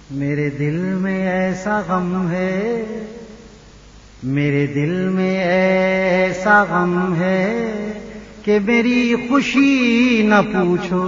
میرے دل میں ایسا غم ہے، میرے دل میں ایسا غم ہے کہ میری خوشی نہ پوچھو۔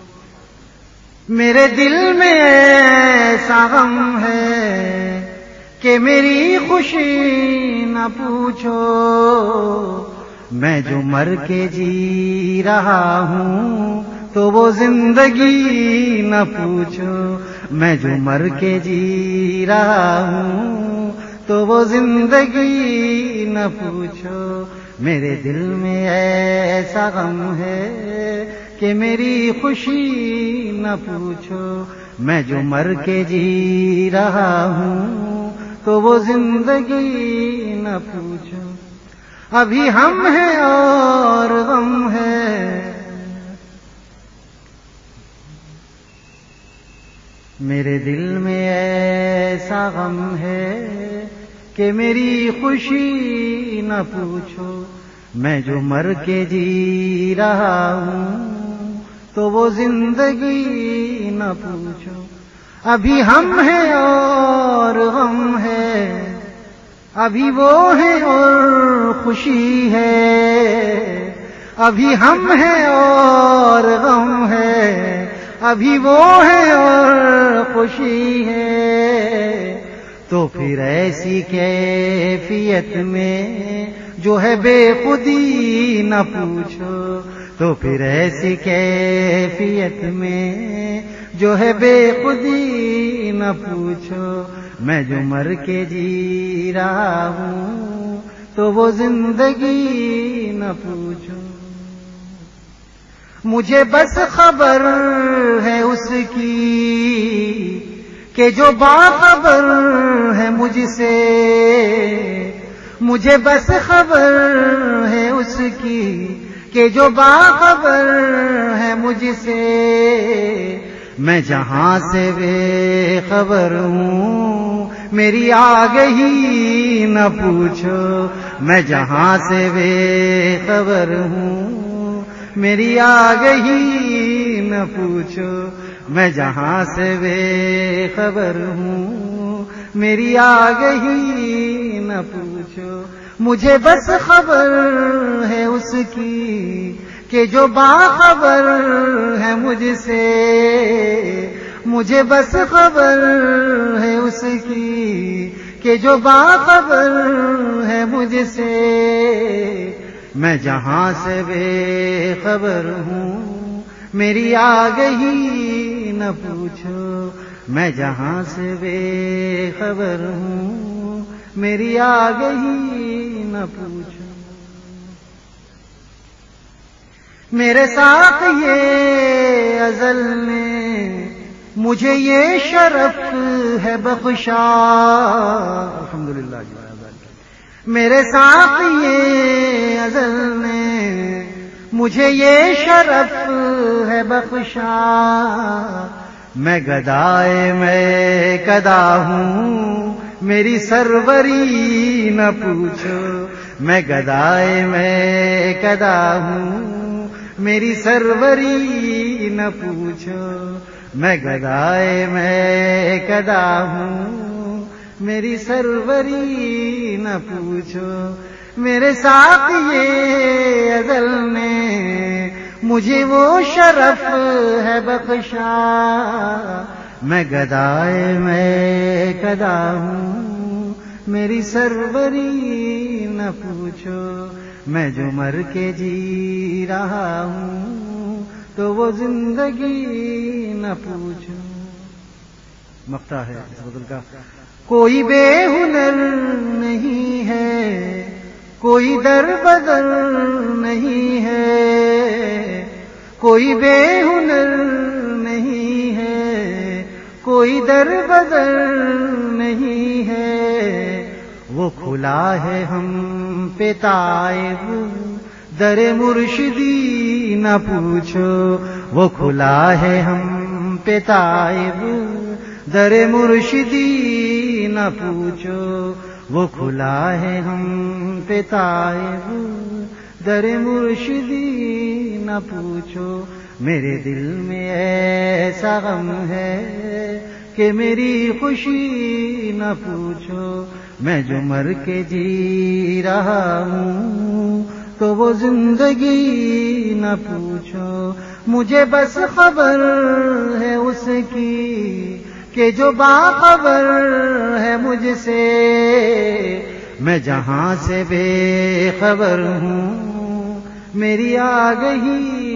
میرے دل میں ایسا غم ہے کہ میری خوشی نہ پوچھو۔ میں جو مر کے جی رہا ہوں تو وہ زندگی نہ پوچھو۔ میں جو مر کے جی رہا ہوں تو وہ زندگی نہ پوچھو۔ میرے دل میں ایسا غم ہے کہ میری خوشی نہ پوچھو۔ میں جو مر کے جی رہا ہوں تو وہ زندگی نہ پوچھو۔ ابھی ہم ہیں اور غم ہے، میرے دل میں ایسا غم ہے کہ میری خوشی نہ پوچھو۔ میں جو مر کے جی رہا ہوں تو وہ زندگی نہ پوچھو۔ ابھی ہم ہیں اور غم ہے، ابھی وہ ہیں اور خوشی ہے۔ ابھی ہم ہیں اور غم ہے، ابھی وہ ہے اور خوشی ہے۔ تو پھر ایسی کیفیت میں جو ہے بے خودی نہ پوچھو۔ تو پھر ایسی کیفیت میں جو ہے بے خودی نہ پوچھو۔ میں جو مر کے جی رہا ہوں تو وہ زندگی نہ پوچھو۔ مجھے بس خبر ہے اس کی کہ جو باخبر ہے مجھ سے۔ مجھے بس خبر ہے اس کی کہ جو باخبر ہے مجھ سے۔ میں جہاں سے بے خبر ہوں میری آگہی نہ پوچھو۔ میں جہاں سے بے خبر ہوں میری آگہی نہ پوچھو۔ میں جہاں سے بے خبر ہوں میری آگہی نہ پوچھو۔ مجھے بس خبر ہے اس کی کہ جو باخبر ہے مجھ سے۔ مجھے بس خبر ہے اس کی کہ جو باخبر ہے مجھ سے۔ میں جہاں سے بے خبر ہوں میری آگہی نہ پوچھو۔ میں جہاں سے بے خبر ہوں میری آگہی نہ پوچھو۔ میرے ساتھ یہ ازل نے مجھے یہ شرف ہے بخشا۔ الحمدللہ۔ میرے ساتھ یہ ازل نے مجھے یہ شرف ہے بخشا۔ میں گدائے میں گدا ہوں میری سروری نہ پوچھو۔ میں گدائے میں گدا ہوں میری سروری نہ پوچھو۔ میں گدائے میں گدا ہوں میری سروری نہ پوچھو۔ میرے ساتھ یہ ازل نے مجھے وہ شرف ہے بخشا۔ میں گدائے میں گدا ہوں میری سروری نہ پوچھو۔ میں جو مر کے جی رہا ہوں تو وہ زندگی نہ پوچھو۔ مقطع ہے اس غزل کا۔ کوئی بے ہنر نہیں ہے، کوئی در بدر نہیں ہے۔ کوئی بے ہنر نہیں ہے، کوئی در بدر نہیں ہے۔ وہ کھلا ہے ہم پہ تائب در مرشدی نہ پوچھو۔ وہ کھلا ہے ہم پہ تائب در مرشدی نہ پوچھو۔ وہ کھلا ہے ہم پہ تائب در مرشدی نہ پوچھو۔ میرے دل میں ایسا غم ہے کہ میری خوشی نہ پوچھو، میں جو مر کے جی رہا ہوں تو وہ زندگی نہ پوچھو، مجھے بس خبر ہے اس کی کہ جو باخبر ہے مجھ سے، میں جہاں سے بے خبر ہوں، میری آگہی